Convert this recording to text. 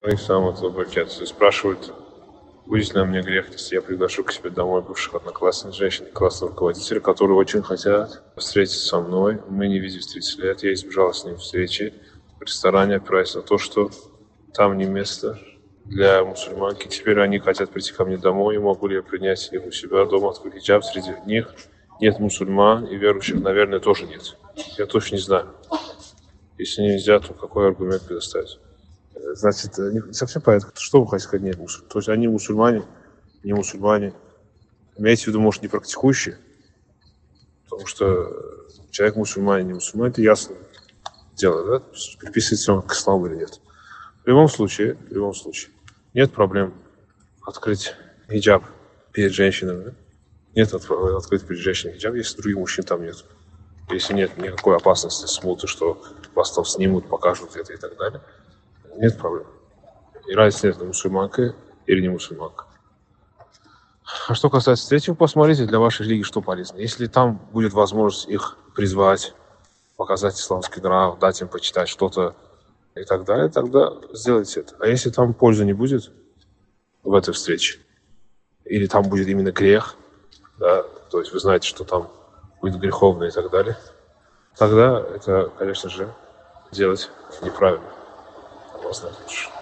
Ну и сам вот букет. Спрашивают, будет ли мне грех, если я приглашу к себе домой бывших одноклассниц женщин, классных руководителей, которые очень хотят встретиться со мной. Мы не виделись 30 лет, я избежал с ним встречи в ресторане, опираясь на то, что там не место для мусульманки. Теперь они хотят прийти ко мне домой, и могу ли я принять их у себя дома, открыть хиджаб. Среди них нет мусульман и верующих, наверное, тоже нет. Я точно не знаю. Если нельзя, то какой аргумент предоставить? Значит, не совсем понятно, что вы хотите сказать, нет мусульман. То есть они мусульмане, не мусульмане. Имеете в виду, может, не практикующие? Потому что человек мусульманин, не мусульманин, это ясно дело, да? Приписывается он к исламу или нет. В любом случае, нет проблем открыть хиджаб перед женщинами, да? Нет открыть перед женщиной хиджаб, если других мужчин там нет. Если нет никакой опасности смуты, что вас там снимут, покажут это и так далее. Нет проблем. И разницы нет, мусульманка или не мусульманка. А что касается третьего, посмотрите, для вашей религии что полезно. Если там будет возможность их призвать, показать исламский нрав, дать им почитать что-то и так далее, тогда сделайте это. А если там пользы не будет в этой встрече, или там будет именно грех, да, то есть вы знаете, что там будет греховно и так далее, тогда это, конечно же, делать неправильно. Вас знать лучше.